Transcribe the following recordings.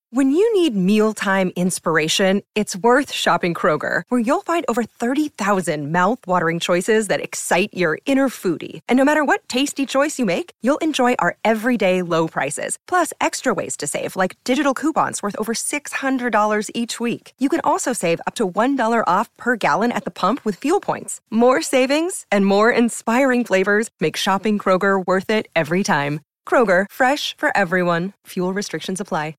When you need mealtime inspiration, it's worth shopping Kroger, where you'll find over 30,000 mouth-watering choices that excite your inner foodie. And no matter what tasty choice you make, you'll enjoy our everyday low prices, plus extra ways to save, like digital coupons worth over $600 each week. You can also save up to $1 off per gallon at the pump with fuel points. More savings and more inspiring flavors make shopping Kroger worth it every time. Kroger, fresh for everyone. Fuel restrictions apply.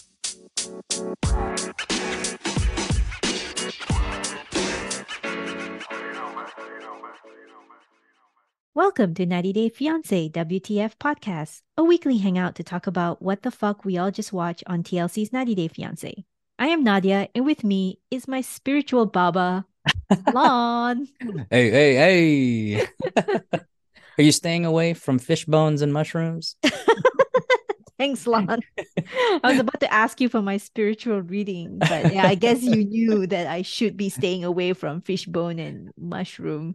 Welcome to 90 Day Fiancé WTF Podcast, a weekly hangout to talk about what the fuck we all just watched on TLC's 90 Day Fiancé. I am Nadia, and with me is my spiritual baba, Lon. Hey. Are you staying away from fish bones and mushrooms? Thanks, Lon. I was about to ask you for my spiritual reading, but yeah, I guess you knew that I should be staying away from fishbone and mushroom.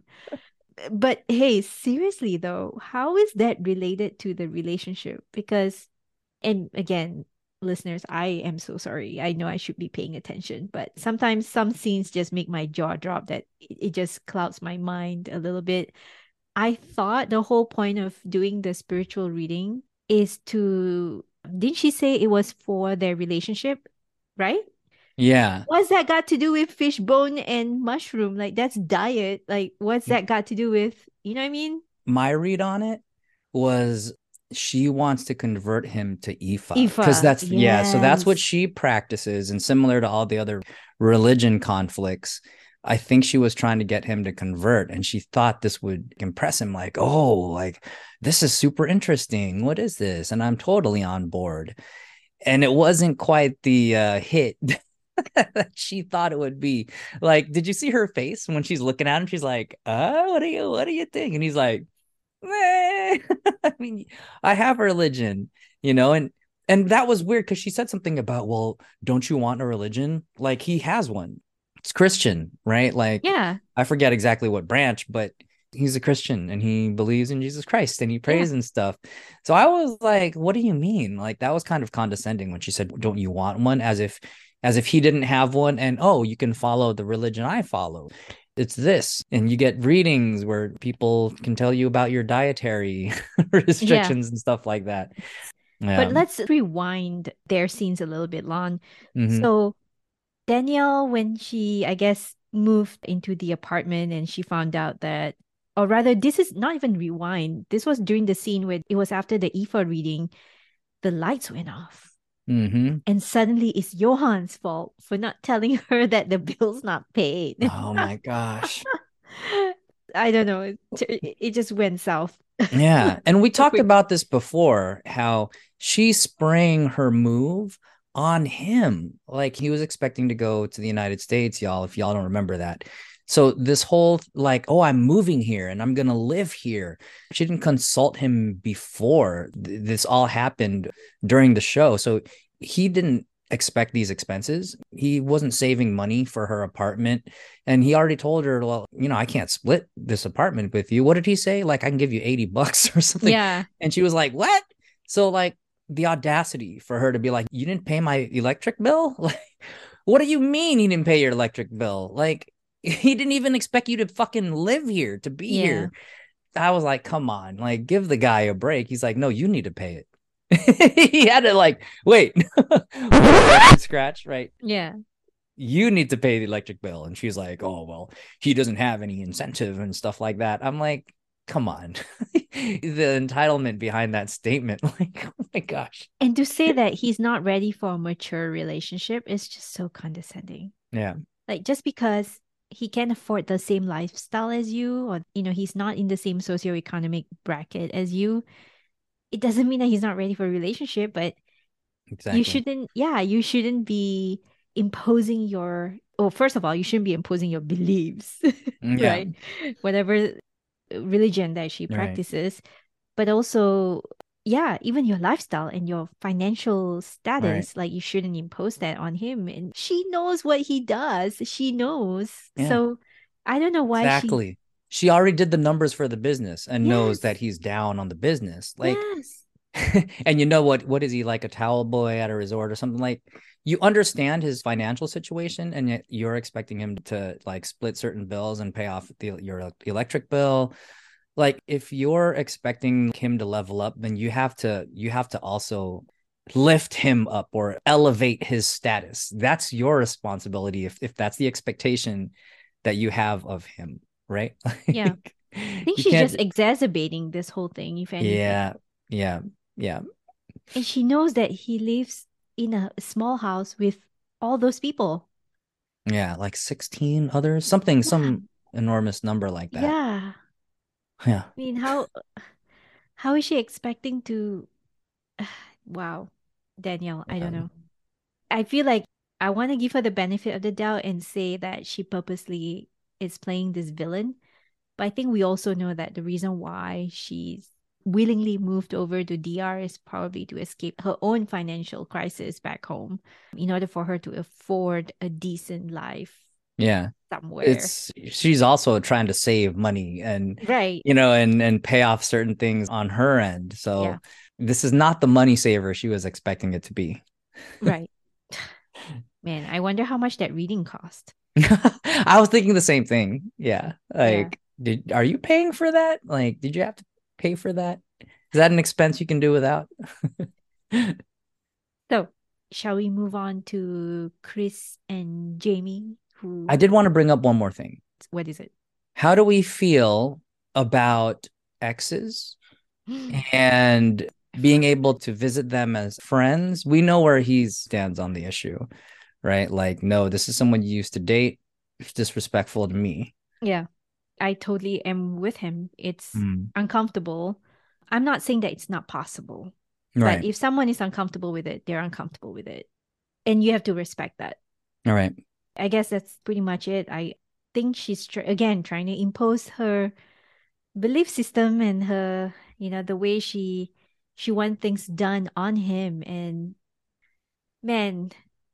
But hey, seriously though, how is that related to the relationship? Because, and again, listeners, I am so sorry. I know I should be paying attention, but sometimes some scenes just make my jaw drop, that it just clouds my mind a little bit. I thought the whole point of doing the spiritual reading is to, didn't she say it was for their relationship, right? Yeah. What's that got to do with fishbone and mushroom? Like, that's diet. Like, what's that got to do with, you know what I mean? My read on it was she wants to convert him to Ifa. Ifa, Because so that's what yes. she practices. And similar to all the other religion conflicts, I think she was trying to get him to convert, and she thought this would impress him, like, oh, like, this is super interesting. What is this? And I'm totally on board. And it wasn't quite the hit that she thought it would be. Like, did you see her face when she's looking at him? She's like, what do you think? And he's like, meh. I mean, I have religion, and that was weird because she said something about, well, don't you want a religion? Like, he has one. It's Christian, right? Like, Yeah. I forget exactly what branch, but he's a Christian and he believes in Jesus Christ and he prays and stuff. So I was like, what do you mean? Like, that was kind of condescending when she said, don't you want one? As if he didn't have one, and, oh, you can follow the religion I follow. It's this. And you get readings where people can tell you about your dietary restrictions and stuff like that. Yeah. But let's rewind their scenes a little bit, Lon. Mhm. So Danielle, when she, I guess, moved into the apartment and she found out that, or rather, this is not even rewind. This was during the scene where it was after the Ifa reading, the lights went off. Mm-hmm. And suddenly it's Johan's fault for not telling her that the bill's not paid. Oh my gosh. I don't know. It just went south. Yeah. And we talked about this before, how she's spraying her move on him. Like, he was expecting to go to the United States, y'all, if y'all don't remember that. So this whole, like, oh, I'm moving here and I'm going to live here. She didn't consult him before. This all happened during the show. So he didn't expect these expenses. He wasn't saving money for her apartment. And he already told her, well, I can't split this apartment with you. What did he say? Like, I can give you $80 or something. Yeah. And she was like, what? So, like, the audacity for her to be like, you didn't pay my electric bill? Like, what do you mean he didn't pay your electric bill? Like, he didn't even expect you to fucking live here, to be here. I was like, come on, like, give the guy a break. He's like, no, you need to pay it. He had to, like, wait, scratch, right? Yeah. You need to pay the electric bill. And she's like, oh, well, he doesn't have any incentive and stuff like that. I'm like, come on. The entitlement behind that statement, like, oh my gosh. And to say that he's not ready for a mature relationship is just so condescending. Yeah. Like, just because he can't afford the same lifestyle as you, or he's not in the same socioeconomic bracket as you, it doesn't mean that he's not ready for a relationship. But exactly. you shouldn't be imposing first of all, you shouldn't be imposing your beliefs, right? Whatever religion that she practices, but also, even your lifestyle and your financial status, like, you shouldn't impose that on him. And she knows what he does. She knows. Yeah. So I don't know why she already did the numbers for the business and knows that he's down on the business. Like, And you know what is he, like a towel boy at a resort or something? Like, you understand his financial situation, and yet you're expecting him to like split certain bills and pay off your electric bill. Like, if you're expecting him to level up, then you have to also lift him up or elevate his status. That's your responsibility if that's the expectation that you have of him, right? Yeah. Like, I think you she's just can't. exacerbating this whole thing, if anything. Yeah, yeah, yeah, And she knows that he lives in a small house with all those people. yeah. Like 16 others, something, Yeah. some enormous number like that. Yeah. Yeah. I mean, how is she expecting to wow, Danielle, I don't Yeah. know. I feel like I want to give her the benefit of the doubt and say that she purposely is playing this villain. But I think we also know that the reason why she's willingly moved over to DR is probably to escape her own financial crisis back home in order for her to afford a decent life Yeah. somewhere. It's she's also trying to save money and Right. and pay off certain things on her end. Yeah. So this is not the money saver she was expecting it to be. Right. Man, I wonder how much that reading cost. I was thinking the same thing. Yeah. Yeah. Like, are you paying for that? Like, did you have to pay for that? Is that an expense you can do without? So, shall we move on to Chris and Jamie? I Who, did want to bring up one more thing. what is it? How do we feel about exes and being able to visit them as friends? We know where he stands on the issue, right? Like, no, this is someone you used to date. It's disrespectful to me. Yeah, I totally am with him. It's Mm. uncomfortable. I'm not saying that it's not possible, but Right. if someone is uncomfortable with it, they're uncomfortable with it. And you have to respect that. All right. I guess that's pretty much it. I think she's again trying to impose her belief system and her, the way she wants things done on him. And man,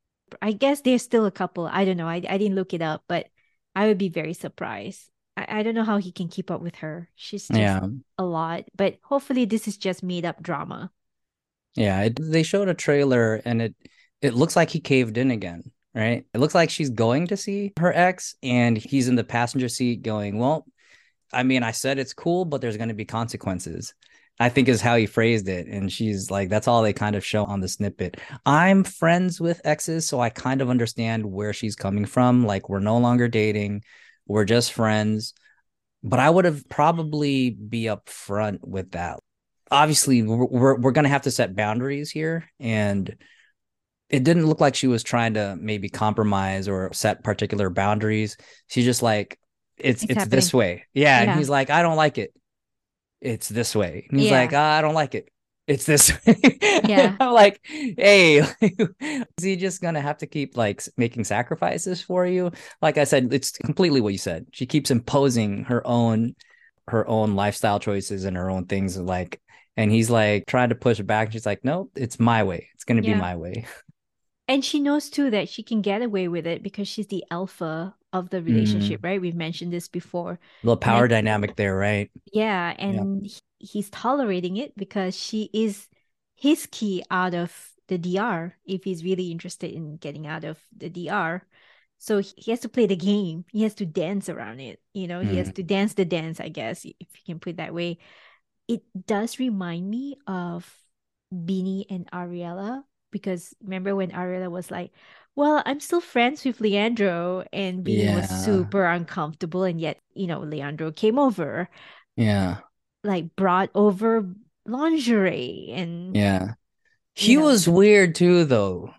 I guess they're still a couple. I don't know. I didn't look it up, but I would be very surprised. I don't know how he can keep up with her. She's just Yeah. a lot. But hopefully this is just made up drama. Yeah. They showed a trailer and it looks like he caved in again, right? It looks like she's going to see her ex and he's in the passenger seat going, well, I mean, I said it's cool, but there's going to be consequences. I think is how he phrased it. And she's like, that's all they kind of show on the snippet. I'm friends with exes, so I kind of understand where she's coming from. Like, we're no longer dating, we're just friends. But I would have probably be upfront with that. Obviously, we're going to have to set boundaries here. And it didn't look like she was trying to maybe compromise or set particular boundaries. She's just like, It's it's happening. this way. Yeah. And Yeah. he's like, I don't like it. It's this way. And he's like, Yeah. I don't like it. It's this way. Yeah. I'm like, hey, is he just gonna have to keep like making sacrifices for you? Like I said, it's completely what you said. She keeps imposing her own lifestyle choices and her own things like, and he's like trying to push it back. She's like, no, it's my way. It's gonna be Yeah. my way. And she knows too that she can get away with it because she's the alpha of the relationship, Mm. right? We've mentioned this before. Little And I power dynamic there, right? Yeah, Yeah. and he's tolerating it because she is his key out of the DR if he's really interested in getting out of the DR. So he has to play the game. He has to dance around it. He has Mm. to dance the dance, I guess, if you can put it that way. It does remind me of Beanie and Ariella because remember when Ariella was like, well, I'm still friends with Leandro, and Beanie was Yeah. super uncomfortable, and yet, Leandro came over, Yeah. like brought over lingerie and Yeah. you He know was weird too, though.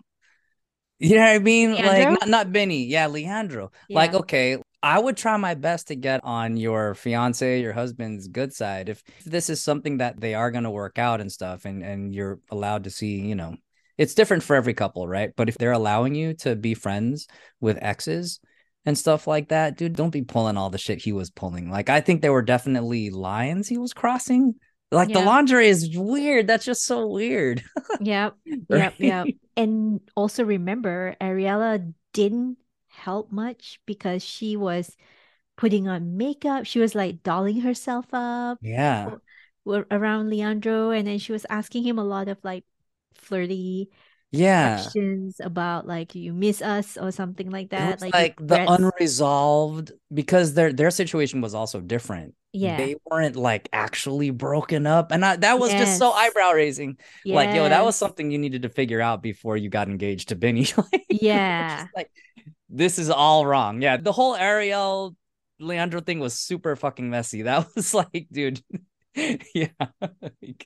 You know what I mean? Like, Leandro. not Benny. Yeah, Leandro. Like, Yeah. okay, I would try my best to get on your fiance, your husband's good side. If this is something that they are gonna work out and stuff, and you're allowed to see, it's different for every couple, right? But if they're allowing you to be friends with exes and stuff like that, dude, don't be pulling all the shit he was pulling. Like, I think there were definitely lines he was crossing. Like the Yeah. lingerie is weird. That's just so weird, Yep. Yep. Yep. right? And also remember, Ariella didn't help much because she was putting on makeup. She was like dolling herself up Yeah. for around Leandro, and then she was asking him a lot of like flirty Yeah. questions about like you miss us or something like It that, was like he like the regrets. unresolved because their situation was also different. Yeah. They weren't like actually broken up. And that was just so Yes. eyebrow raising. Like, yo, that was Yes. something you needed to figure out before you got engaged to Benny. Like, it was just Yeah. like, this is all wrong. Yeah. The whole Ariel Leandro thing was super fucking messy. That was like, dude. Yeah. Like,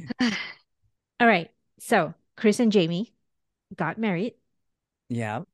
All right. So Chris and Jamie got married. yeah.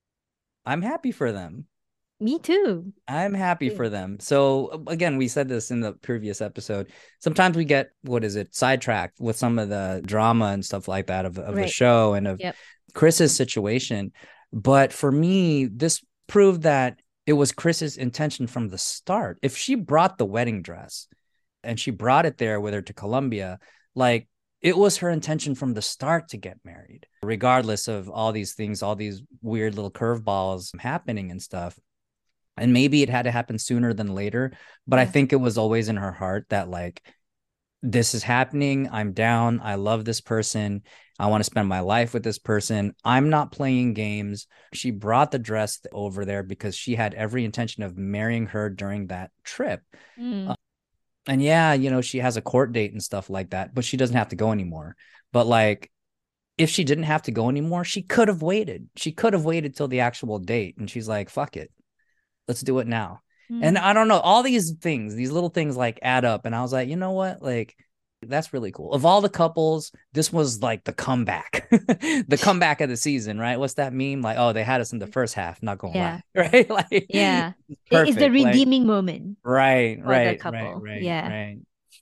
I'm happy for them. Me too. I'm happy Too. for them. So again, we said this in the previous episode. Sometimes we get what is it, sidetracked with some of the drama and stuff like that of the Right. show and of Yep. Chris's situation. But for me, this proved that it was Chris's intention from the start. If she brought the wedding dress and she brought it there with her to Colombia, like it was her intention from the start to get married, regardless of all these things, all these weird little curveballs happening and stuff. And maybe it had to happen sooner than later, but I Yeah. think it was always in her heart that like this is happening. I'm down. I love this person. I want to spend my life with this person. I'm not playing games. She brought the dress over there because she had every intention of marrying her during that trip. Mm. And yeah, she has a court date and stuff like that, but she doesn't have to go anymore. But like, if she didn't have to go anymore, she could have waited. She could have waited till the actual date. And she's like, fuck it. Let's do it now. And Mm. I don't know, all these things, these little things like add up. And I was like, you know what? Like, that's really cool. Of all the couples, this was like the comeback, the comeback of the season, right? What's that meme? Like, oh, they had us in the first half, not gonna Yeah. lie, right? Like, Yeah. It's the perfect. Like, redeeming moment right, for the right, right, couple. right, Yeah. right.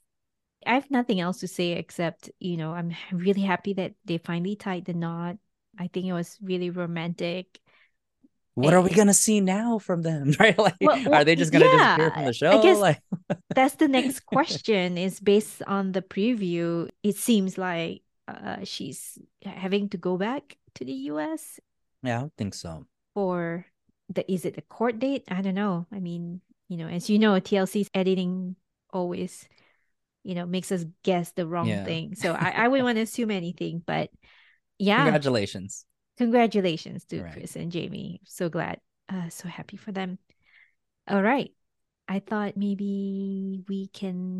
I have nothing else to say except, I'm really happy that they finally tied the knot. I think it was really romantic. What are we Eh, gonna see now from them? Right? Like, are well, they just gonna disappear from yeah, the I show? guess Like, that's the next question is based on the preview. It seems like she's having to go back to the US yeah, I don't think so. for is it the court date? I don't know. I mean, as you know, TLC's editing always, makes us guess the wrong Yeah. thing. So I wouldn't want to assume anything, but yeah, Congratulations. congratulations to Right. Chris and Jamie. So glad. So happy for them. All right. I thought maybe we can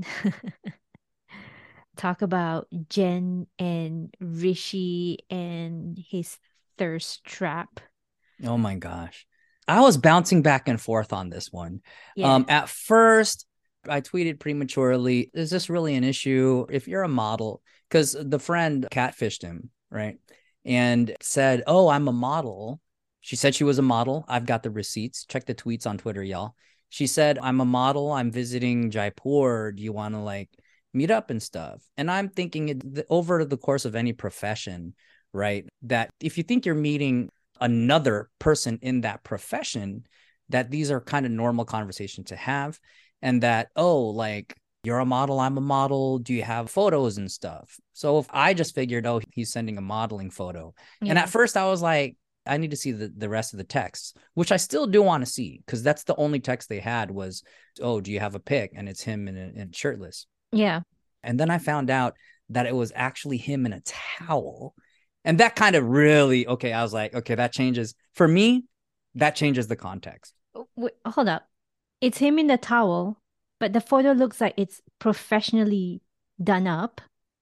talk about Jen and Rishi and his thirst trap. Oh my gosh. I was bouncing back and forth on this one. Yeah. At first, I tweeted prematurely, is this really an issue? If you're a model, because the friend catfished him, right? And said, oh, I'm a model. She said she was a model. I've got the receipts. Check the tweets on Twitter, y'all. She said, I'm a model. I'm visiting Jaipur. Do you want to like meet up and stuff? And I'm thinking over the course of any profession, right? That if you think you're meeting another person in that profession, that these are kind of normal conversations to have. And that, oh, like you're a model, I'm a model. Do you have photos and stuff? So if I just figured, oh, he's sending a modeling photo. And Yeah. at first I was like, I need to see the rest of the text, which I still do want to see because that's the only text they had was, oh, do you have a pic? And it's him in shirtless. Yeah. And then I found out that it was actually him in a towel. And that kind of really, okay, I was like, okay, that changes. For me, that changes the context. Wait, hold up. It's him in the towel, but the photo looks like it's professionally done up.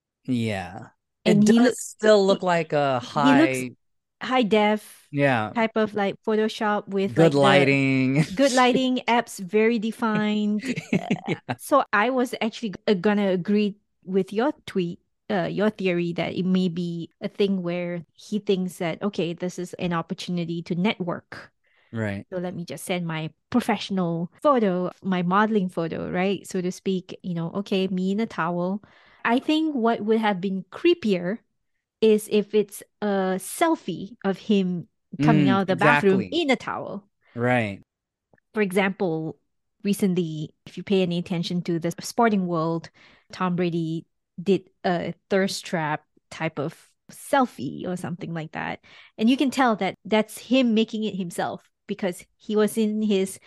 Yeah. It And does still look he, like a he looks high, high def yeah, type of like Photoshop with good like the lighting. good lighting, apps very defined. Yeah. So I was actually gonna agree with your tweet, your theory that it may be a thing where he thinks that, okay, this is an opportunity to network. Right. So let me just send my professional photo, my modeling photo, right? So to speak, okay, me in a towel. I think what would have been creepier is if it's a selfie of him coming out of the bathroom Exactly. in a towel. Right. For example, recently, if you pay any attention to the sporting world, Tom Brady did a thirst trap type of selfie or something like that. And you can tell that that's him making it himself because he was in his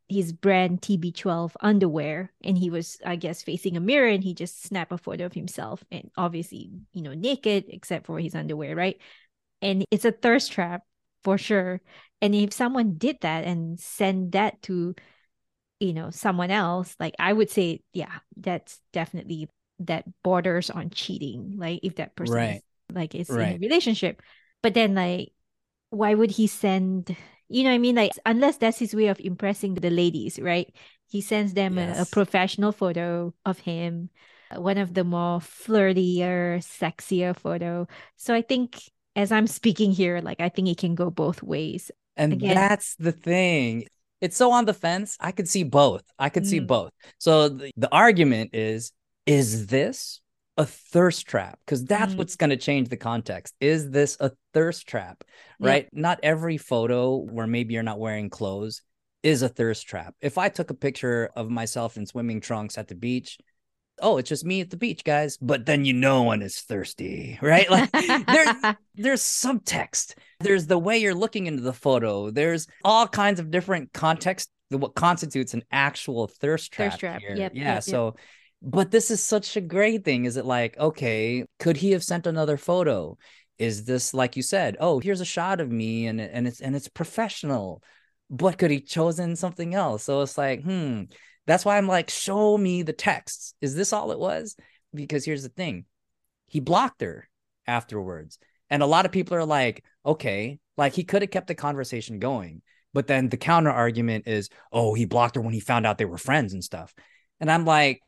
his brand TB12 underwear, and he was, I guess, facing a mirror, and he just snapped a photo of himself, and obviously, naked except for his underwear, right? And it's a thirst trap for sure. And if someone did that and send that to, someone else, like, I would say, yeah, that's definitely, that borders on cheating. Like, if that person is Right. like is in a Right. relationship, but then, like, why would he send, you know what I mean? Like, unless that's his way of impressing the ladies, right? He sends them a Yes. professional photo of him, one of the more flirtier, sexier photo. So I think, as I'm speaking here, like, I think it can go both ways. And Again, that's the thing. It's so on the fence. I could see both. I could see mm, both. So the argument is this a thirst trap? Because that's mm, what's going to change the context. Is this a thirst trap? yep. Right? Not every photo where maybe you're not wearing clothes is a thirst trap. If I took a picture of myself in swimming trunks at the beach, oh, it's just me at the beach, guys. But then no one is thirsty, right? Like there's subtext. There's the way you're looking into the photo. There's all kinds of different context. What constitutes an actual thirst Thirst trap trap. here? Yep, Yeah. yep, yep. So, but this is such a great thing. Is it like, okay, could he have sent another photo? Is this, like you said, oh, here's a shot of me and it's professional, but could he chosen something else? So it's like, that's why I'm like, show me the texts. Is this all it was? Because here's the thing. He blocked her afterwards. And a lot of people are like, okay, like he could have kept the conversation going. But then the counter argument is, oh, he blocked her when he found out they were friends and stuff. And I'm like,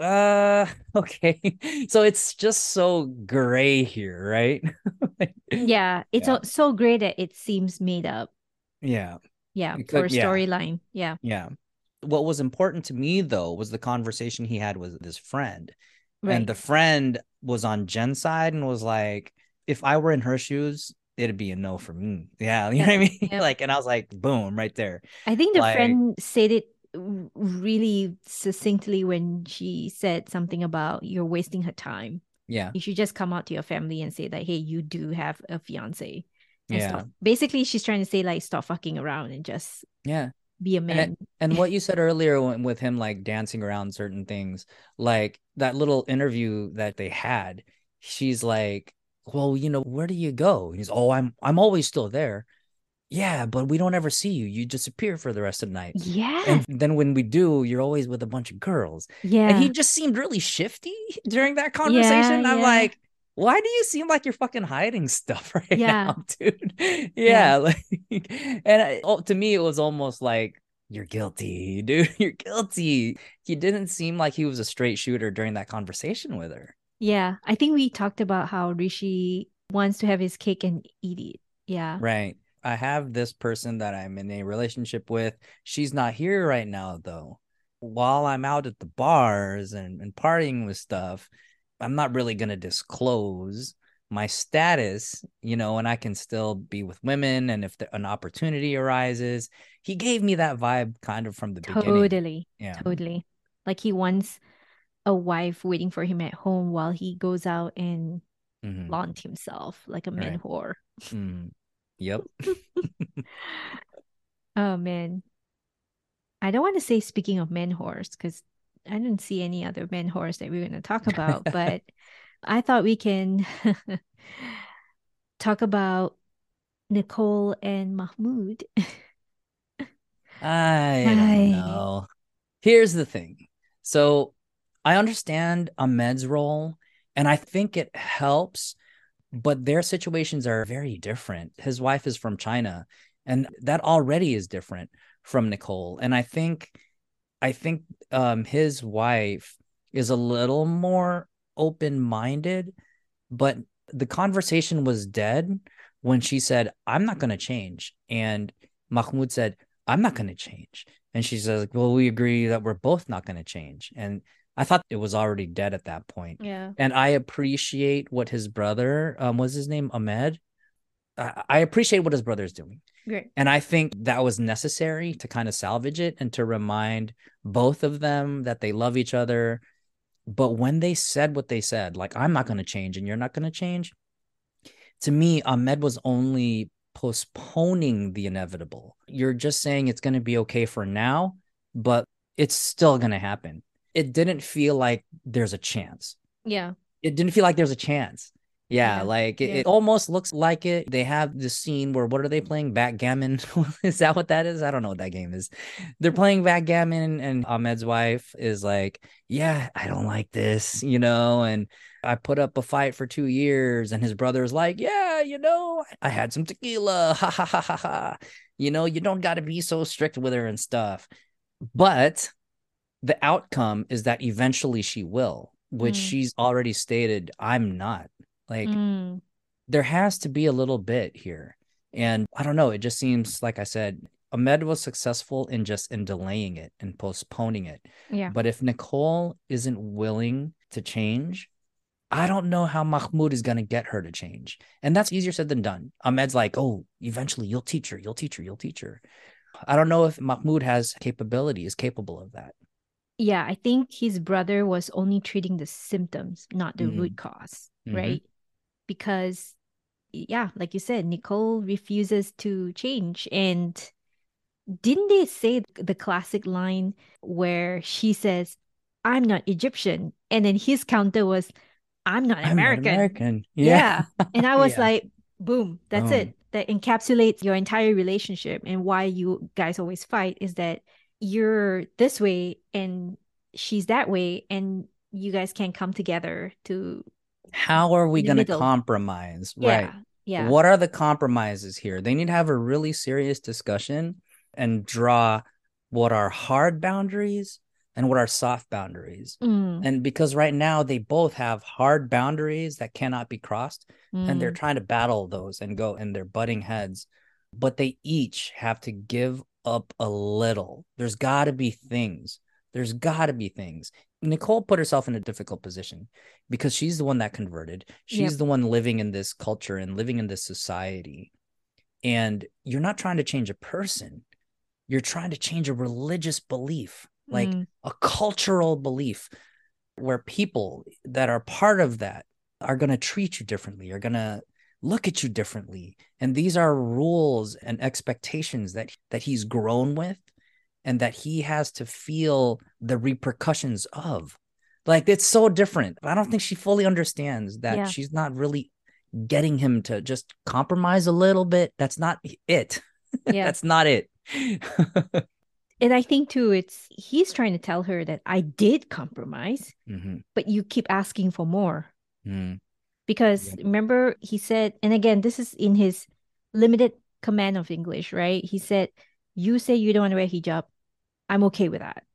okay. So it's just so gray here, right? Yeah, it's Yeah. so great that it seems made up. Yeah. Yeah, It for a could, yeah. storyline. Yeah. Yeah. What was important to me though was the conversation he had with his friend. And Right. the friend was on Jen's side and was like, if I were in her shoes, it'd be a no for me. Yeah, you know Yep. what I mean? Yep. Like, and I was like, boom, right there. I think the Like, friend said it really succinctly when she said something about you're wasting her time. yeah, You should just come out to your family and say that, hey, you do have a fiance, and yeah, stop. Basically, she's trying to say, like, stop fucking around and just yeah. be a And man. what you said earlier with him like dancing around certain things, like that little interview that they had, she's like, well, where do you go? And he's, oh, I'm always still there. Yeah, but we don't ever see you. You disappear for the rest of the night. Yeah. And then when we do, you're always with a bunch of girls. And he Yeah. just seemed really shifty during that Yeah. conversation. I'm Yeah. like, why do you seem like you're fucking hiding stuff right Yeah. now, dude? Yeah. Yeah, like, and to me, it was almost like, you're guilty, dude. You're guilty. He didn't seem like he was a straight shooter during that conversation with her. Yeah. I think we talked about how Rishi wants to have his cake and eat it. Yeah. Right. I have this person that I'm in a relationship with. She's not here right now, though. While I'm out at the bars and partying with stuff, I'm not really going to disclose my status, and I can still be with women. And if an opportunity arises, he gave me that vibe kind of from the beginning. Totally. Yeah. Totally. Like, he wants a wife waiting for him at home while he goes out and Mm-hmm. flaunt himself like a man Right. whore. Mm. Yep. Oh man. I don't want to say speaking of men whores because I didn't see any other men whores that we're going to talk about, but I thought we can talk about Nicole and Mahmoud. I don't Hi. know. Here's the thing. So I understand Ahmed's role, and I think it helps, but their situations are very different. His wife is from China, and that already is different from Nicole. And I think his wife is a little more open-minded, but the conversation was dead when she said, I'm not going to change. And Mahmoud said, I'm not going to change. And she says, well, we agree that we're both not going to change. And I thought it was already dead at that point. Yeah. And I appreciate what his brother, was his name Ahmed? I appreciate what his brother's doing. Great. And I think that was necessary to kind of salvage it and to remind both of them that they love each other. But when they said what they said, like, I'm not going to change and you're not going to change, to me, Ahmed was only postponing the inevitable. You're just saying it's going to be okay for now, but it's still going to happen. It didn't feel like there's a chance. Yeah. It didn't feel like there's a chance. Yeah, Yeah. like Yeah. it almost looks like it. They have this scene where what are they playing? Backgammon? Is that what that is? I don't know what that game is. They're playing backgammon, and Ahmed's wife is like, "Yeah, I don't like this, and I put up a fight for 2 years." And his brother's like, "Yeah, I had some tequila. Ha ha ha ha ha. You don't got to be so strict with her and stuff." But the outcome is that eventually she will, which Mm. she's already stated, I'm not. Like, Mm. there has to be a little bit here. And I don't know, it just seems like I said, Ahmed was successful in delaying it and postponing it. Yeah. But if Nicole isn't willing to change, I don't know how Mahmoud is going to get her to change. And that's easier said than done. Ahmed's like, oh, eventually you'll teach her, you'll teach her, you'll teach her. I don't know if Mahmoud is capable of that. Yeah, I think his brother was only treating the symptoms, not the root Mm-hmm. cause, Mm-hmm. right? Because, yeah, like you said, Nicole refuses to change. And didn't they say the classic line where she says, I'm not Egyptian? And then his counter was, I'm not I'm not American. American. Yeah. Yeah. And I was Yeah. like, boom, that's Boom. it. That encapsulates your entire relationship. And why you guys always fight is that you're this way and she's that way, and you guys can't come together to How are we in the going to middle. compromise? Right. Yeah. Yeah. What are the compromises here? They need to have a really serious discussion and draw what are hard boundaries and what are soft boundaries. Mm, And because right now they both have hard boundaries that cannot be crossed, and they're mm, trying to battle those and go, and they're butting heads, but they each have to give up a little. There's got to be things. There's got to be things. Nicole put herself in a difficult position because she's the one that converted. yep. She's the one living in this culture and living in this society. And you're not trying to change a person, you're trying to change a religious belief, like Mm, a cultural belief where people that are part of that are going to treat you differently, are going to look at you differently. And these are rules and expectations that he's grown with and that he has to feel the repercussions of. Like, it's so different. I don't think she fully understands that yeah. she's not really getting him to just compromise a little bit. That's not it. Yeah. That's not it. And I think too, he's trying to tell her that I did compromise, Mm-hmm. but you keep asking for more. Mm-hmm. Because Yeah. remember, he said, and again, this is in his limited command of English, right? He said, you say you don't want to wear hijab. I'm okay with that,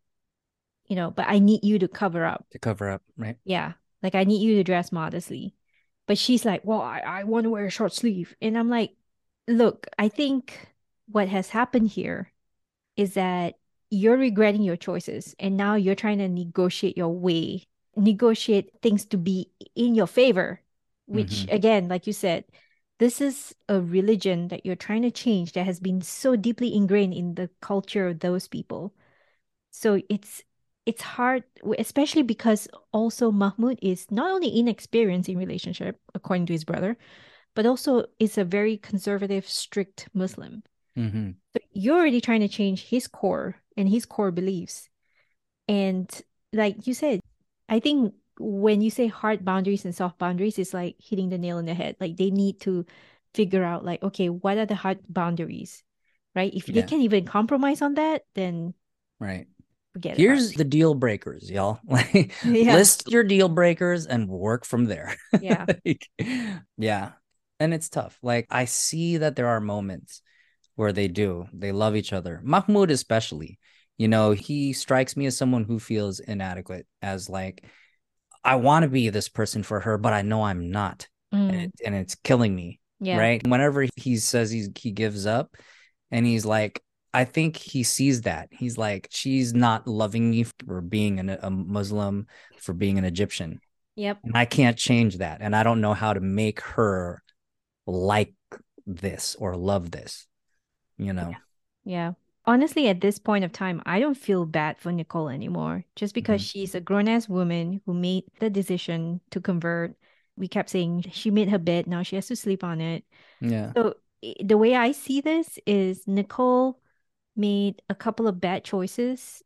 but I need you to cover up. To cover up, right? Yeah. Like I need you to dress modestly. But she's like, well, I want to wear a short sleeve. And I'm like, look, I think what has happened here is that you're regretting your choices and now you're trying to negotiate your way, negotiate things to be in your favor, which Mm-hmm. again, like you said, this is a religion that you're trying to change that has been so deeply ingrained in the culture of those people. So it's hard, especially because also Mahmoud is not only inexperienced in relationship, according to his brother, but also is a very conservative, strict Muslim. Mm-hmm. So you're already trying to change his core and his core beliefs. And like you said, I think when you say hard boundaries and soft boundaries, it's like hitting the nail on the head. Like they need to figure out like, okay, what are the hard boundaries? Right? If they Yeah, can't even compromise on that, then right. forget about Here's it. the deal breakers, y'all. Like, Yeah. list your deal breakers and work from there. Yeah. Like, yeah. And it's tough. Like, I see that there are moments where they love each other. Mahmoud, especially, he strikes me as someone who feels inadequate, as like, I want to be this person for her, but I know I'm not. And, Mm, it's killing me. yeah. Right. Whenever he says he gives up, and he's like, I think he sees that. He's like, she's not loving me for being a Muslim, for being an Egyptian. Yep. And I can't change that. And I don't know how to make her like this or love this, you know? Yeah. Honestly, at this point of time, I don't feel bad for Nicole anymore. Just because Mhm. she's a grown-ass woman who made the decision to convert. We kept saying she made her bed, now she has to sleep on it. Yeah. So the way I see this is Nicole made a couple of bad choices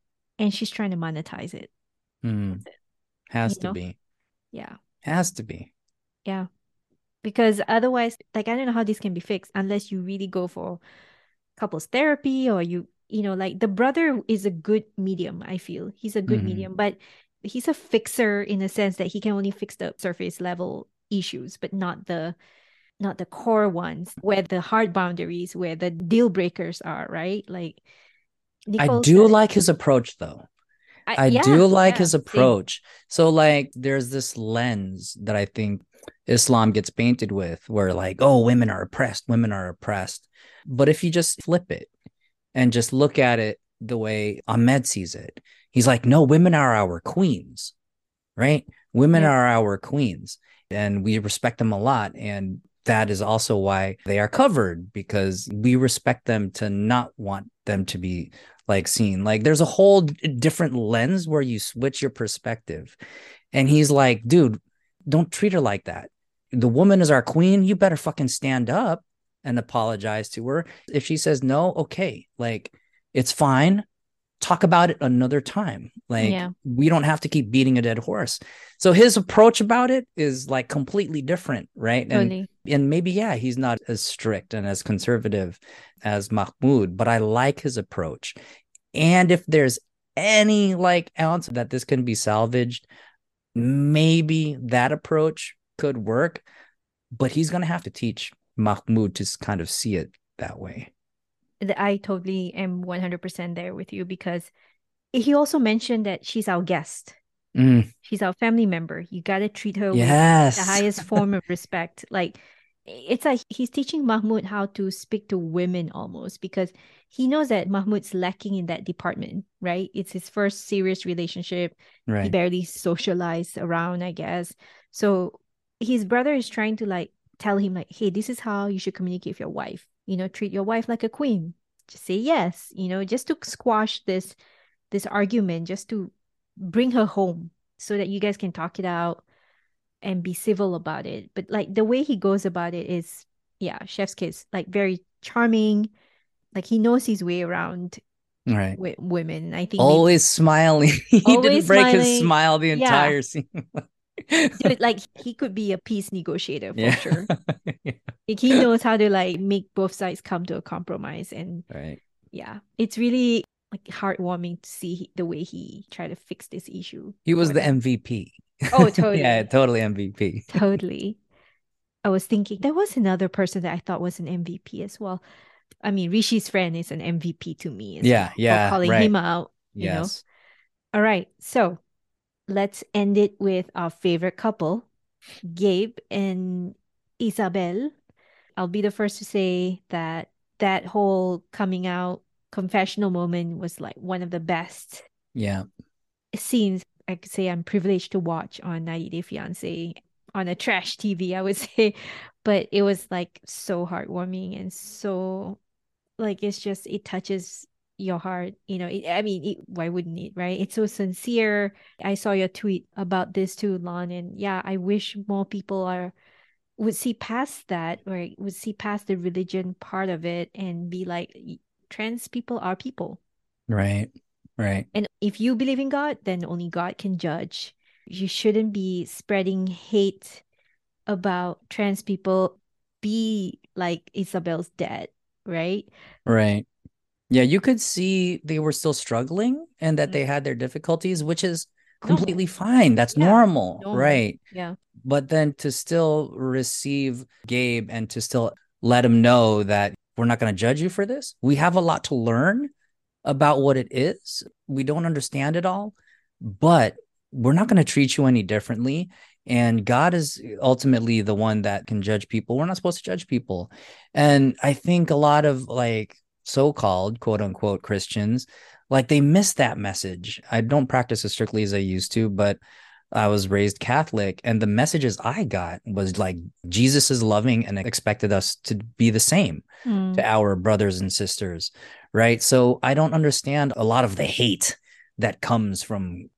and she's trying to monetize it. Hmm. That's it. Has You to know? be. Yeah. Has to be. Yeah. Because otherwise, like, I don't know how this can be fixed unless you really go for couples therapy, or like, the brother is a good medium, I feel. He's a good Mhm. medium, but he's a fixer in the sense that he can only fix the surface level issues, but not the core ones where the hard boundaries, where the deal breakers are, right? Like I Nicole do said it. like his approach though. I Yeah, do like yeah, his same. approach. So like there's this lens that I think Islam gets painted with where like, oh, women are oppressed, women are oppressed. But if you just flip it and just look at it the way Ahmed sees it, he's like, no, women are our queens, right? Women Yeah, are our queens and we respect them a lot. And that is also why they are covered, because we respect them to not want them to be like seen. Like there's a whole different lens where you switch your perspective. And he's like, dude, don't treat her like that. The woman is our queen. You better fucking stand up and apologize to her. If she says no, okay, like it's fine, talk about it another time. Like yeah, we don't have to keep beating a dead horse. So his approach about it is like completely different, right? totally. And maybe yeah, he's not as strict and as conservative as Mahmoud, but I like his approach. And if there's any like ounce that this can be salvaged, maybe that approach could work, but he's going to have to teach Mahmoud to kind of see it that way. I totally am 100% there with you, because he also mentioned that she's our guest. Mm, She's our family member. You got to treat her with the yes. highest form of respect. Like, it's like he's teaching Mahmoud how to speak to women almost, because he knows that Mahmoud's lacking in that department, right? It's his first serious relationship. He Right. barely socialized around, I guess. So his brother is trying to like tell him like, hey, this is how you should communicate with your wife. Treat your wife like a queen. Just say yes, just to squash this argument, just to bring her home so that you guys can talk it out and be civil about it. But like the way he goes about it is, yeah, chef's kiss, like very charming. Like he knows his way around Right. with women. I think maybe Always smiling. He didn't always break his smiling. smile the Yeah, entire scene. dude, like he could be a peace negotiator for Yeah. sure. Like he knows how to like make both sides come to a compromise. And Right. yeah, it's really like heartwarming to see the way he tried to fix this issue He was for the them. MVP. Oh, Yeah, totally. totally MVP. Totally. I was thinking there was another person that I thought was an MVP as well. I mean, Rishi's friend is an MVP to me as Yeah, well for yeah, calling right. him out. Yes. All right. So let's end it with our favorite couple, Gabe and Isabel. I'll be the first to say that that whole coming out confessional moment was like one of the best Yeah. scenes I could say I'm privileged to watch on 90 Day Fiance on a trash TV, I would say. But it was like so heartwarming and so like it touches your heart. Why wouldn't it, right? It's so sincere. I saw your tweet about this too, Lon, and yeah, I wish more people are would see past that, or would see past the religion part of it and be like, trans people are people. Right. Right. And if you believe in God, then only God can judge. You shouldn't be spreading hate about trans people. Be like Isabel's dad, right? Right. Yeah, you could see they were still struggling and that they Mm. had their difficulties, which is Normal. completely fine. That's Yeah. normal, Normal. right? Yeah. But then to still receive Gabe and to still let him know that we're not going to judge you for this. We have a lot to learn about what it is. We don't understand it all, but we're not going to treat you any differently. And God is ultimately the one that can judge people. We're not supposed to judge people. And I think a lot of like so-called quote unquote Christians, like they miss that message. I don't practice as strictly as I used to, but I was raised Catholic, and the messages I got was like Jesus is loving and expected us to be the same Mm. to our brothers and sisters, right? So I don't understand a lot of the hate that comes from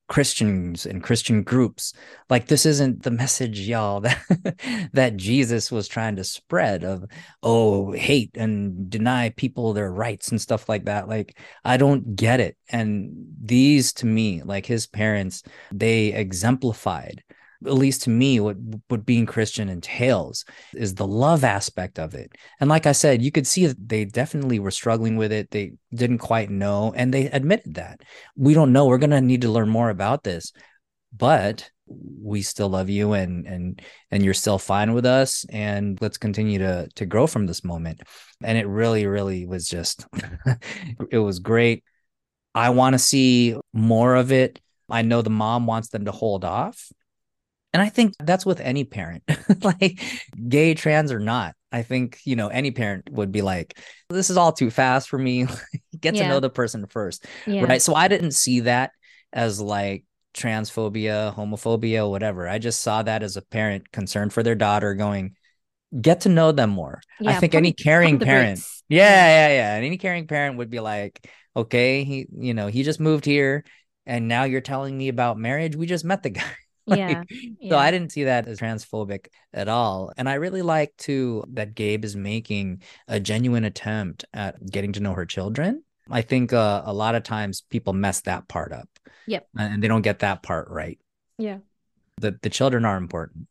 Christians and Christian groups. Like, this isn't the message, y'all, that that Jesus was trying to spread of, oh, hate and deny people their rights and stuff like that. Like, I don't get it. And these, to me, like his parents, they exemplified, at least to me, what being Christian entails is the love aspect of it. And like I said, you could see that they definitely were struggling with it. They didn't quite know, and they admitted that. We don't know. We're going to need to learn more about this, but we still love you, and you're still fine with us, and let's continue to grow from this moment. And it really, really was just it was great. I want to see more of it. I know the mom wants them to hold off, and I think that's with any parent, like gay, trans, or not. I think, any parent would be like, this is all too fast for me. Get to know Yeah. the person first. Yeah. Right. So I didn't see that as like transphobia, homophobia, whatever. I just saw that as a parent concerned for their daughter, going, get to know them more. I Yeah. think any caring Pump the parent, brakes. yeah. And any caring parent would be like, okay, he just moved here and now you're telling me about marriage. We just met the guy. Yeah. Like, so I Yeah. didn't see that as transphobic at all. And I really like too that Gabe is making a genuine attempt at getting to know her children. I think a lot of times people mess that part up Yep. and they don't get that part right. Yeah. The children are important.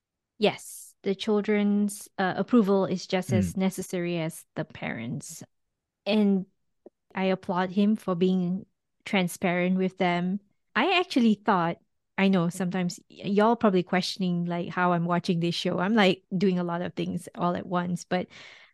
Yes. The children's approval is just Mm. as necessary as the parents. And I applaud him for being transparent with them. I actually thought, I know sometimes y'all probably questioning like how I'm watching this show. I'm like doing a lot of things all at once, but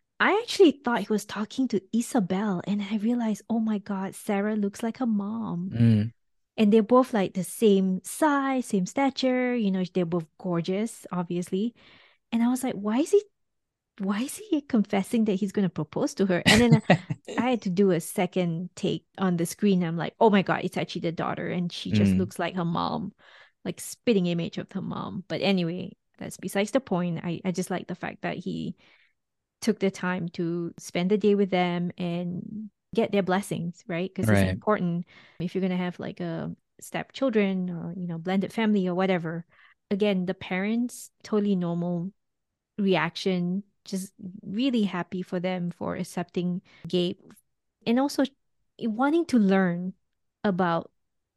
I actually thought he was talking to Isabel, and I realized, oh my God, Sarah looks like her mom. Mm. And they're both like the same size, same stature, they're both gorgeous, obviously. And I was like, why is he confessing that he's going to propose to her? And then I had to do a second take on the screen. I'm like, oh my God, it's actually the daughter. And she just Mm. looks like her mom, like spitting image of her mom. But anyway, that's besides the point. I just like the fact that he took the time to spend the day with them and get their blessings, right? Because it's Right. important if you're going to have like a stepchildren or, blended family or whatever. Again, the parents, totally normal reaction, just really happy for them for accepting Gabe and also wanting to learn about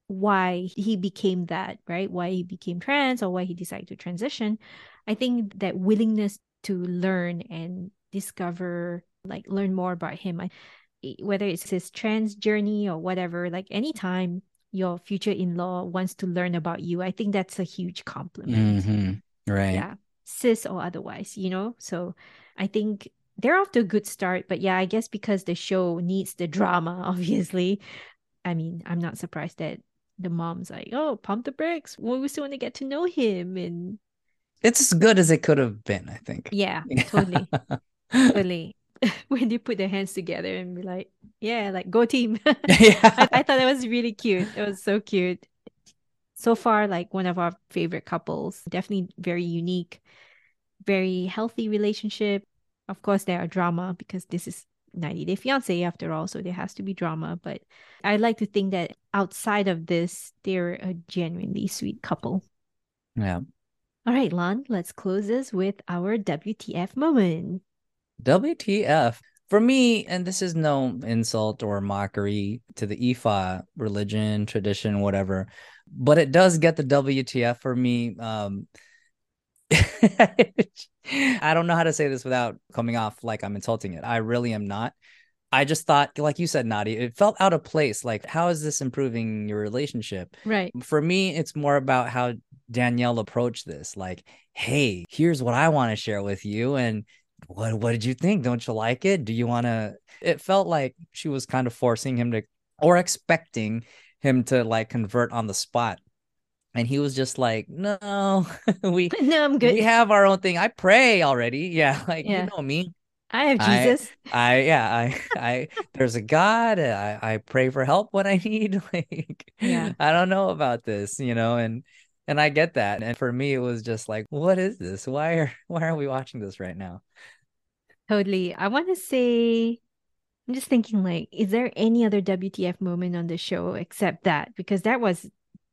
why he became that, right? Why he became trans or why he decided to transition. I think that willingness to learn and discover, like learn more about him, whether it's his trans journey or whatever, like anytime your future in-law wants to learn about you, I think that's a huge compliment. Mm-hmm. Right. Yeah, cis or otherwise, So I think they're off to a good start. But yeah, I guess because the show needs the drama, obviously. I mean, I'm not surprised that the mom's like, oh, pump the brakes. We still want to get to know him. And It's as good as it could have been, I think. yeah, totally. Totally. When they put their hands together and be like, yeah, like go team. Yeah. I thought that was really cute. It was so cute. So far, like one of our favorite couples. Definitely very unique, very healthy relationship. Of course, there are drama because this is 90 Day Fiance after all, so there has to be drama. But I like to think that outside of this, they're a genuinely sweet couple. Yeah. All right, Lon, let's close this with our WTF moment. WTF. For me, and this is no insult or mockery to the Ifa religion, tradition, whatever, but it does get the WTF for me. I don't know how to say this without coming off like I'm insulting it. I really am not. I just thought, like you said, Nadi, it felt out of place. Like, how is this improving your relationship? Right. For me, it's more about how Danielle approached this. Like, hey, here's what I want to share with you. And what did you think? Don't you like it? Do you want to? It felt like she was kind of forcing him to, or expecting him to like convert on the spot. And he was just like, no, we No, I'm we good. have our own thing. I pray already. Yeah, like you Yeah. know me. I have I Jesus. I there's a God. I pray for help when I need. Like, Yeah, I don't know about this, and I get that. And for me, it was just like, what is this? Why are we watching this right now? totally. I want to say, I'm just thinking, like, is there any other WTF moment on the show except that? Because that was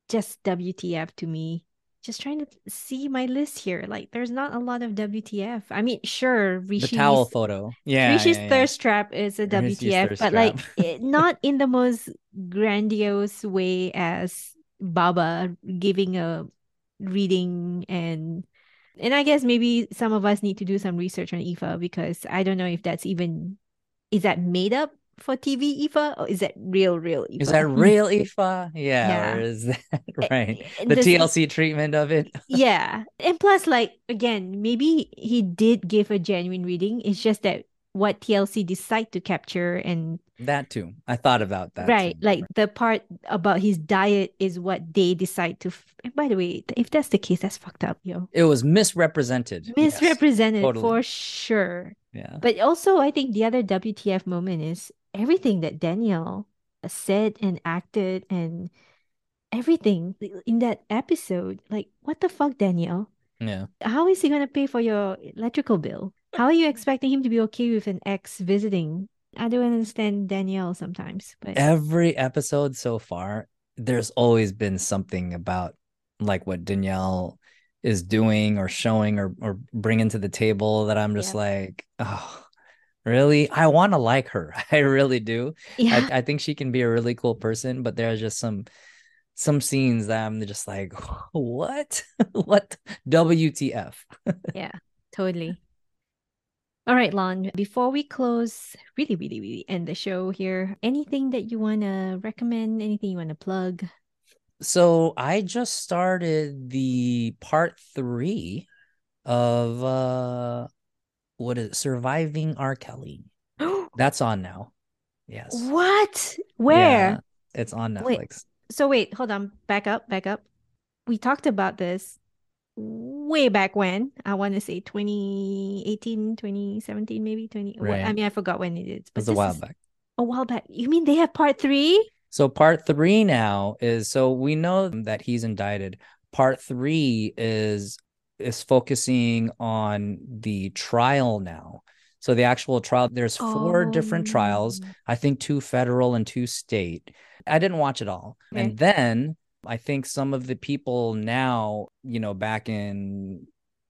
just WTF to me. Just trying to see my list here. Like, there's not a lot of WTF. I mean, sure, The towel photo. Yeah, Rishi's yeah, yeah. thirst trap is a Rishi's WTF, thirst but trap. like not in the most grandiose way as Baba giving a reading, and I guess maybe some of us need to do some research on Ifa, because I don't know if that's even, is that made up for TV Ifa, or is that real Is that Ifa? real Ifa? Yeah, or Yeah. is that A- right? And The this, TLC treatment of it? yeah. And plus, like, again, maybe he did give a genuine reading. It's just that what TLC decide to capture, and That too. I thought about that too. right, like the part about his diet is what they decide to. And by the way, if that's the case, that's fucked up, yo. It was misrepresented. Yes, Misrepresented totally. for sure. Yeah. But also, I think the other WTF moment is everything that Danielle said and acted and everything in that episode. Like, what the fuck, Danielle? Yeah. How is he going to pay for your electrical bill? How are you expecting him to be okay with an ex visiting? I don't understand Danielle sometimes, but Every episode so far, there's always been something about like what Danielle is doing or showing or bringing to the table that I'm just yeah. like, oh, really? I want to like her. I really do. Yeah. I think she can be a really cool person, but there's just some scenes that I'm just like, what? What? WTF? Yeah, totally. All right, Lon, before we close, really end the show here, anything that you want to recommend, anything you want to plug? So I just started the part 3 of what is it? Surviving R. Kelly. That's on now. Yes. What? Yeah, Where? it's on Wait, Netflix. so wait, hold on. Back up. We talked about this way back when. I want to say 2018, 2017, maybe 20. What? I Right. mean, I forgot when it is, It but was a this while is back. a while back. You mean they have part three? So part 3 now is, so we know that he's indicted. Part 3 is focusing on the trial now. So the actual trial, there's 4 different Oh, trials, I think 2 federal and 2 state. I didn't watch it all. okay. And then I think some of the people now, back in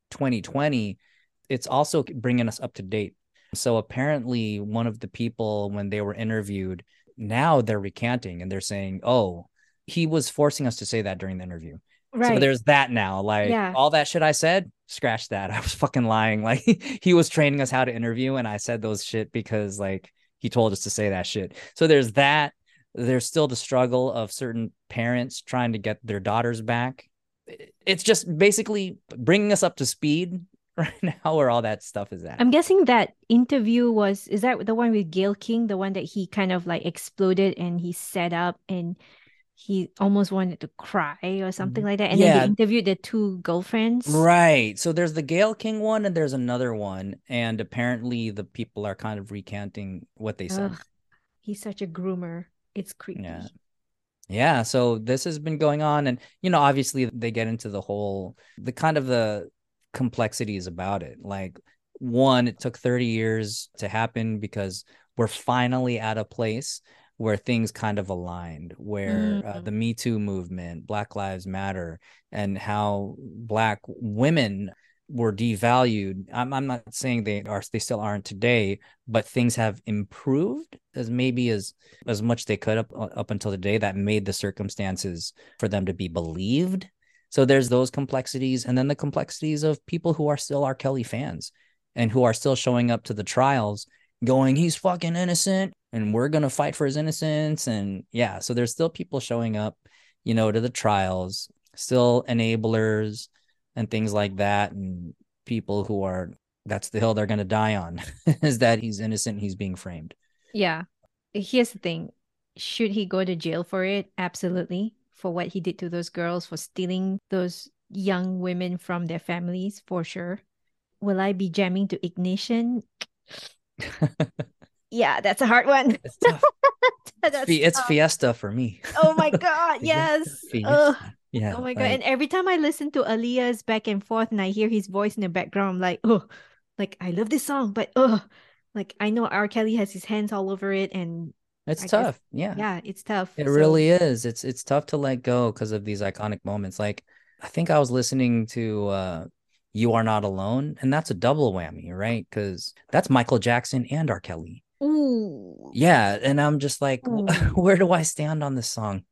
2020, it's also bringing us up to date. So apparently one of the people, when they were interviewed, now they're recanting and they're saying, oh, he was forcing us to say that during the interview. So Right. there's that now. Like, Yeah. all that shit I said, scratch that. I was fucking lying. Like, he was training us how to interview, and I said those shit because like he told us to say that shit. So there's that. There's still the struggle of certain parents trying to get their daughters back. It's just basically bringing us up to speed right now where all that stuff is at. I'm guessing that interview is that the one with Gail King, the one that he kind of like exploded and he set up and he almost wanted to cry or something like that. And then they Yeah, interviewed the two girlfriends. right. So there's the Gail King one and there's another one. And apparently the people are kind of recanting what they said. Ugh, he's such a groomer. It's Yeah. creepy. Yeah. So this has been going on. And, obviously they get into the kind of the complexities about it. Like, one, it took 30 years to happen because we're finally at a place where things kind of aligned, where the Mm. Me Too movement, Black Lives Matter, and how Black women were devalued. I'm not saying they still aren't today, but things have improved as much they could up until the day that made the circumstances for them to be believed. So there's those complexities, and then the complexities of people who are still R. Kelly fans and who are still showing up to the trials going, he's fucking innocent and we're going to fight for his innocence. And yeah, so there's still people showing up, to the trials, still enablers and things like that. And people who that's the hill they're going to die on is that he's innocent. He's being framed. Yeah. Here's the thing. Should he go to jail for it? Absolutely. For what he did to those girls, for stealing those young women from their families, for sure. Will I be jamming to Ignition? Yeah, that's a hard one. It's tough. That's It's tough. Fiesta for me. Oh my God, yes. Fiesta. Yeah. Oh my God. And every time I listen to Aaliyah's back and forth and I hear his voice in the background, I'm like, oh, like I love this song, but like I know R. Kelly has his hands all over it and It's I guess, tough. Yeah. yeah, it's tough. It So, really is. It's tough to let go because of these iconic moments. Like I think I was listening to You Are Not Alone, and that's a double whammy, right? Because that's Michael Jackson and R. Kelly. ooh, Yeah, and I'm just like, ooh. where do I stand on this song?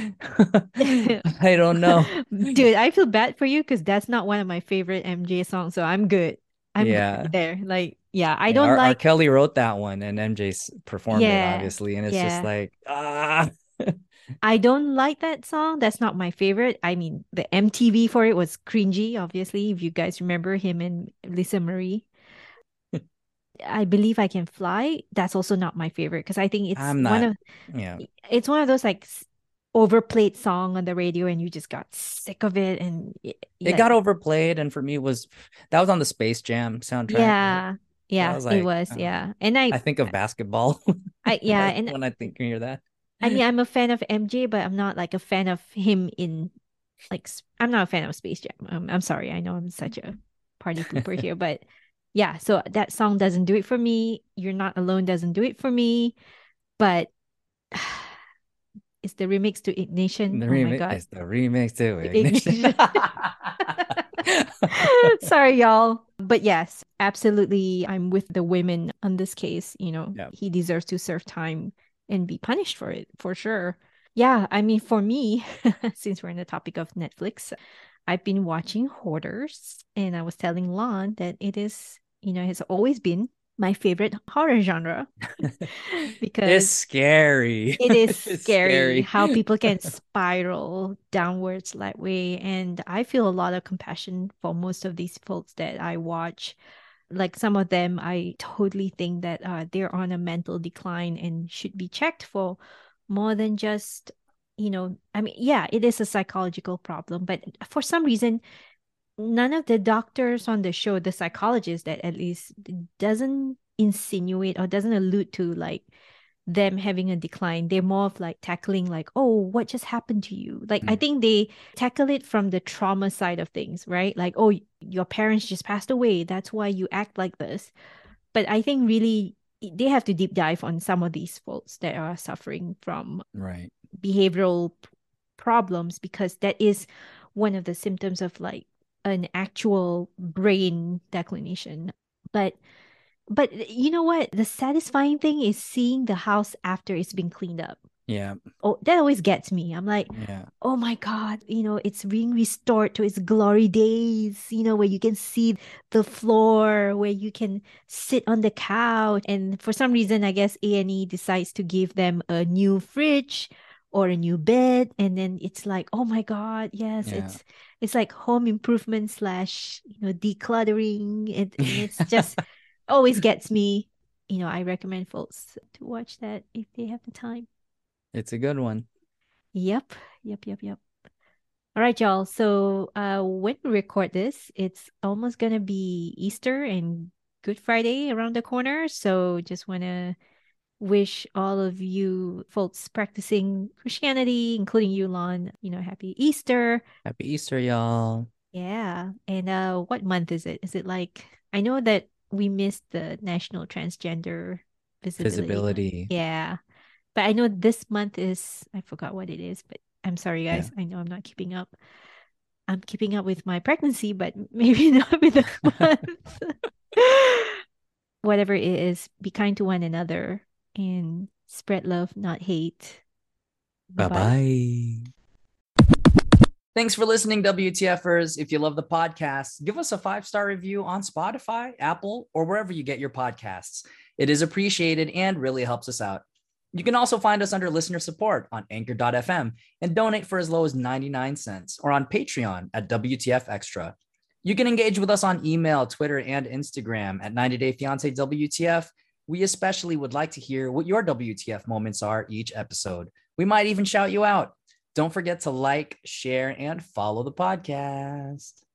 I don't know. Dude, I feel bad for you because that's not one of my favorite MJ songs. So I'm good. I'm good Yeah. right there. Like, yeah, I Yeah, don't R. like, Kelly wrote that one and performed it, yeah, obviously. And it's just yeah. like, ah. I don't like that song. That's not my favorite. I mean, the MTV for it was cringy, obviously, if you guys remember him and Lisa Marie. I believe I can fly. That's also not my favorite because I think I'm not, yeah. it's one of those like overplayed song on the radio and you just got sick of it and It like got overplayed, and for me, that was on the Space Jam soundtrack. yeah, So I yeah, was it like, was, yeah. And I think of basketball yeah, and when I think you hear that. I mean I'm a fan of MJ, but I'm not like a fan of him in like I'm not a fan of Space Jam. I'm sorry. I know I'm such a party pooper here, but yeah, so that song doesn't do it for me. You're Not Alone doesn't do it for me, but it's the remix to Ignition. The Oh my remix God. is the remix to Ignition. Ignition. Sorry, y'all. But yes, absolutely. I'm with the women on this case. Yeah. He deserves to serve time and be punished for it, for sure. Yeah, I mean, for me, since we're in the topic of Netflix, I've been watching Hoarders, and I was telling Lon that it is, has always been my favorite horror genre It's because scary. it is It's scary scary. how people can spiral downwards that way. And I feel a lot of compassion for most of these folks that I watch. Like some of them, I totally think that they're on a mental decline and should be checked for more than just, I mean, yeah, it is a psychological problem, but for some reason, none of the doctors on the show, the psychologist that at least doesn't insinuate or doesn't allude to like them having a decline. They're more of like tackling like, oh, what just happened to you? Like I think they tackle it from the trauma side of things, right? Like, oh, your parents just passed away. That's why you act like this. But I think really they have to deep dive on some of these folks that are suffering from Right. behavioral problems because that is one of the symptoms of like an actual brain declination. But you know what? The satisfying thing is seeing the house after it's been cleaned up. Yeah. Oh, that always gets me. I'm like, Yeah. oh my God, it's being restored to its glory days, where you can see the floor, where you can sit on the couch. And for some reason, I guess A&E decides to give them a new fridge or a new bed. And then it's like, oh my God, yes, Yeah. it's like home improvement slash, decluttering. And it's just always gets me. I recommend folks to watch that if they have the time. It's a good one. Yep. Yep. Yep. Yep. All right, y'all. So when we record this, it's almost gonna be Easter and Good Friday around the corner. So just wanna wish all of you folks practicing Christianity, including you, Lon, happy Easter. Happy Easter, y'all. Yeah. And what month is it? Is it like I know that we missed the National Transgender Visibility Month. Visibility. Yeah. But I know this month is, I forgot what it is, but I'm sorry, Yeah. guys. I know I'm not keeping up. I'm keeping up with my pregnancy, but maybe not with the month. Whatever it is, be kind to one another and spread love, not hate. Bye Bye bye. bye. Thanks for listening, WTFers. If you love the podcast, give us a 5-star review on Spotify, Apple, or wherever you get your podcasts. It is appreciated and really helps us out. You can also find us under listener support on anchor.fm and donate for as low as 99 cents or on Patreon at WTF Extra. You can engage with us on email, Twitter, and Instagram at 90 Day Fiance WTF. We especially would like to hear what your WTF moments are each episode. We might even shout you out. Don't forget to like, share, and follow the podcast.